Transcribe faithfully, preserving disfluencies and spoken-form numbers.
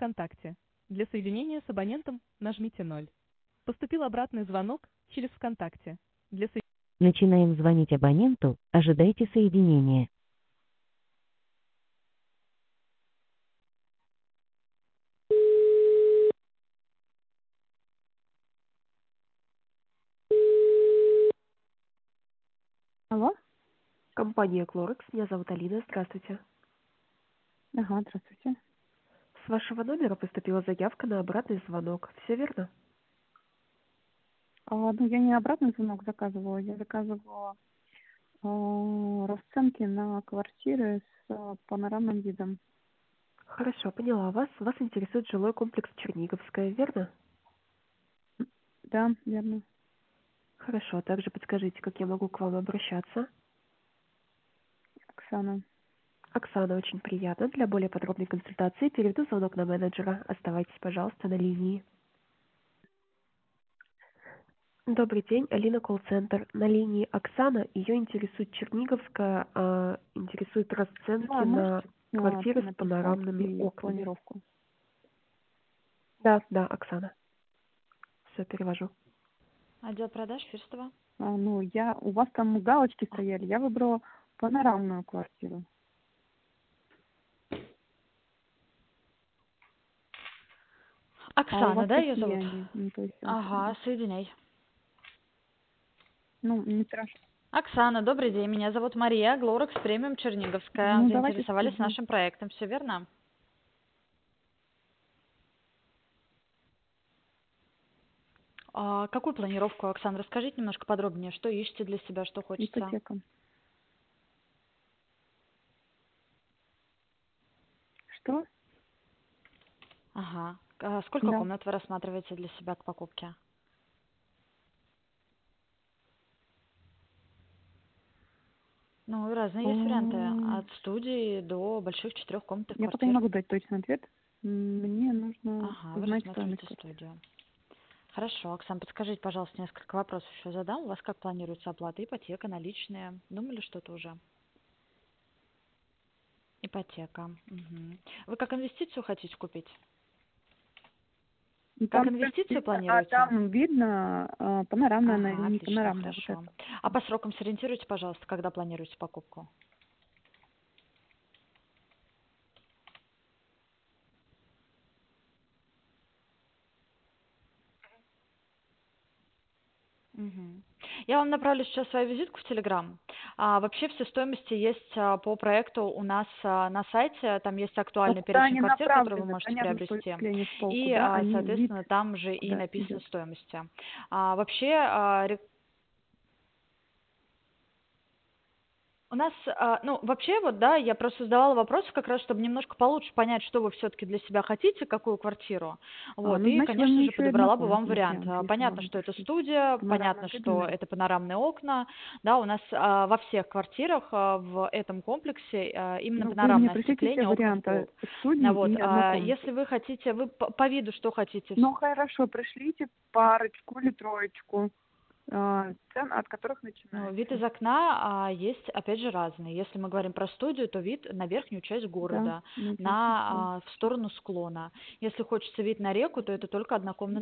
ВКонтакте. Для соединения с абонентом нажмите ноль. Поступил обратный звонок через ВКонтакте. Для со- Начинаем звонить абоненту. Ожидайте соединения. Алло? Компания Clorox. Меня зовут Алина. Здравствуйте. Ага, здравствуйте. С вашего номера поступила заявка на обратный звонок. Все верно? А, ну, я не обратный звонок заказывала, я заказывала а, расценки на квартиры с а, панорамным видом. Хорошо, поняла вас. Вас интересует жилой комплекс Черниговская, верно? Да, верно. Хорошо, а также подскажите, как я могу к вам обращаться. Оксана. Оксана, очень приятно. Для более подробной консультации переведу звонок на менеджера. Оставайтесь, пожалуйста, на линии. Добрый день, Алина, колл-центр. На линии Оксана. Ее интересует Черниговская, а, интересуют расценки Да, на можете а, квартиры с написать панорамными и окнами. планировку. Да, да, Оксана. Все, перевожу. Отдел продаж Фирстова. А, ну, я, у вас там галочки стояли, я выбрала панорамную квартиру. А у Оксана, вас да, ее какие зовут? они? Ну, то есть, а, Ага, соединяй. ну, не страшно. Оксана, добрый день. Меня зовут Мария, Глорекс Премиум Черниговская. Ну, давайте. Заинтересовались Мгм. нашим проектом, все верно? А какую планировку, Оксана, расскажите немножко подробнее, что ищете для себя, что хочется? Ипотека. Что? Ага. А сколько Да. комнат вы рассматриваете для себя к покупке? Ну, разные есть варианты. М, От студии до больших четырехкомнатных Я пока не квартир. могу дать точный ответ. М, Мне нужно Ага, вы узнать стоимость рассматриваете квартиры. студию. Хорошо, Оксана, подскажите, пожалуйста, несколько вопросов еще задам. У вас как планируется оплата? Ипотека, наличные? Думали что-то уже? Ипотека. Мгм. Вы как инвестицию хотите купить? Ну, Как Там прям инвестицию видно, а планируете? там видно а, панорамная она или Ага, не отлично, панорамная. Вот хорошо. это. А по срокам сориентируйте, пожалуйста, когда планируете покупку? Мгм. Я вам направлю сейчас свою визитку в Телеграм. А, вообще все стоимости есть а, по проекту у нас а, на сайте. Там есть Но актуальный куда перечень они квартир, которые вы направлены? можете Понятно, что приобрести. если они в полку, И, да, а, они вид соответственно, там же и куда написаны идет. стоимости. А, вообще, а, ре- у нас, а, ну, вообще, вот, да, я просто задавала вопросы как раз, чтобы немножко получше понять, что вы все-таки для себя хотите, какую квартиру. А, Вот, ну, и, значит, вы конечно мне же, еще и подобрала бы вам однокомнатную вариант. прям, А, если Понятно, можно что это пришлить. студия, понятно, Панорамным что видом. это панорамные окна, да, у нас а, во всех квартирах а, в этом комплексе а, именно Ну, вы мне панорамное пришлите все остекление, окна в варианты пол. студии А, Вот, и а, однокомнатной. если вы хотите, вы по, по виду что хотите? Ну, хорошо, пришлите парочку или троечку, а, цен, от которых Ну, вид начинается. из окна а, есть, опять же, разный. Если мы говорим про студию, то вид на верхнюю часть Да, города, надеюсь, да. на, а, в сторону склона. Если хочется вид на реку, то это только однокомнатная